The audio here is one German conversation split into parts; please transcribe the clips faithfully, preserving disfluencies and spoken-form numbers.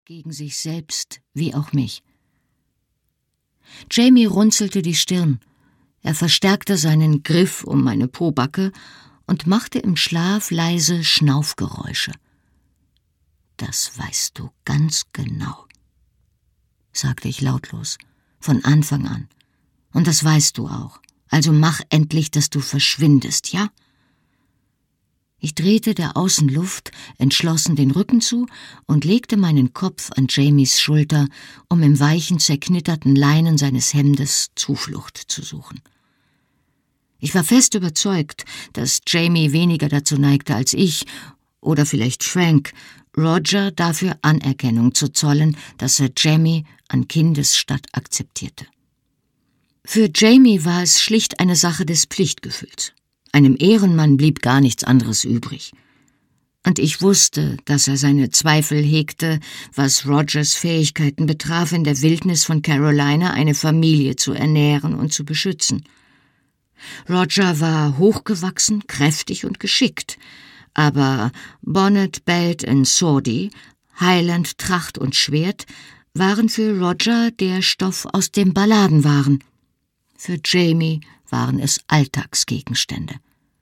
gegen sich selbst wie auch mich. Jamie runzelte die Stirn. Er verstärkte seinen Griff um meine Pobacke und machte im Schlaf leise Schnaufgeräusche. »Das weißt du ganz genau«, sagte ich lautlos, von Anfang an. »Und das weißt du auch. Also mach endlich, dass du verschwindest, ja?« Ich drehte der Außenluft entschlossen den Rücken zu und legte meinen Kopf an Jamies Schulter, um im weichen, zerknitterten Leinen seines Hemdes Zuflucht zu suchen. Ich war fest überzeugt, dass Jamie weniger dazu neigte als ich, oder vielleicht Frank, Roger dafür Anerkennung zu zollen, dass er Jamie an Kindesstatt akzeptierte. Für Jamie war es schlicht eine Sache des Pflichtgefühls. Einem Ehrenmann blieb gar nichts anderes übrig. Und ich wusste, dass er seine Zweifel hegte, was Rogers Fähigkeiten betraf, in der Wildnis von Carolina eine Familie zu ernähren und zu beschützen. Roger war hochgewachsen, kräftig und geschickt, aber Bonnet, Belt and Swordie, Highland, Tracht und Schwert waren für Roger der Stoff, aus dem Balladen waren. Für Jamie waren es Alltagsgegenstände.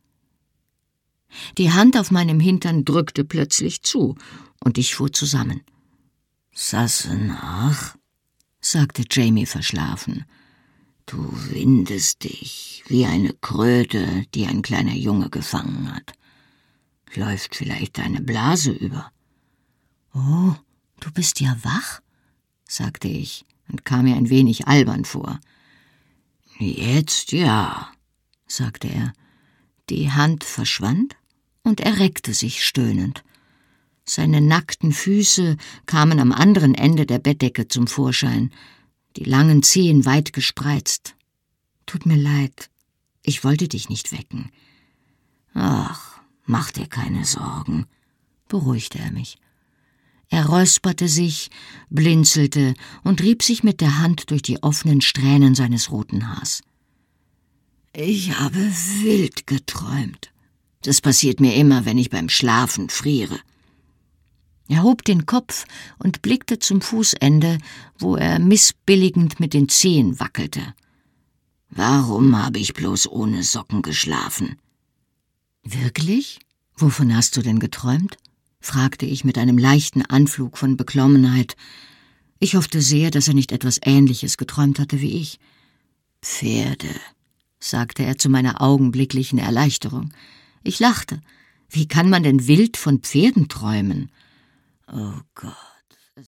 Die Hand auf meinem Hintern drückte plötzlich zu, und ich fuhr zusammen. »Sassenach«, sagte Jamie verschlafen, »du windest dich wie eine Kröte, die ein kleiner Junge gefangen hat. Läuft vielleicht deine Blase über?« »Oh, du bist ja wach«, sagte ich und kam mir ein wenig albern vor. »Jetzt ja«, sagte er. Die Hand verschwand und er reckte sich stöhnend. Seine nackten Füße kamen am anderen Ende der Bettdecke zum Vorschein, die langen Zehen weit gespreizt. »Tut mir leid, ich wollte dich nicht wecken.« »Ach, mach dir keine Sorgen«, beruhigte er mich. Er räusperte sich, blinzelte und rieb sich mit der Hand durch die offenen Strähnen seines roten Haars. »Ich habe wild geträumt. Das passiert mir immer, wenn ich beim Schlafen friere.« Er hob den Kopf und blickte zum Fußende, wo er missbilligend mit den Zehen wackelte. »Warum habe ich bloß ohne Socken geschlafen?« »Wirklich? Wovon hast du denn geträumt?« fragte ich mit einem leichten Anflug von Beklommenheit. Ich hoffte sehr, dass er nicht etwas Ähnliches geträumt hatte wie ich. »Pferde«, sagte er zu meiner augenblicklichen Erleichterung. Ich lachte. Wie kann man denn wild von Pferden träumen? »Oh Gott«,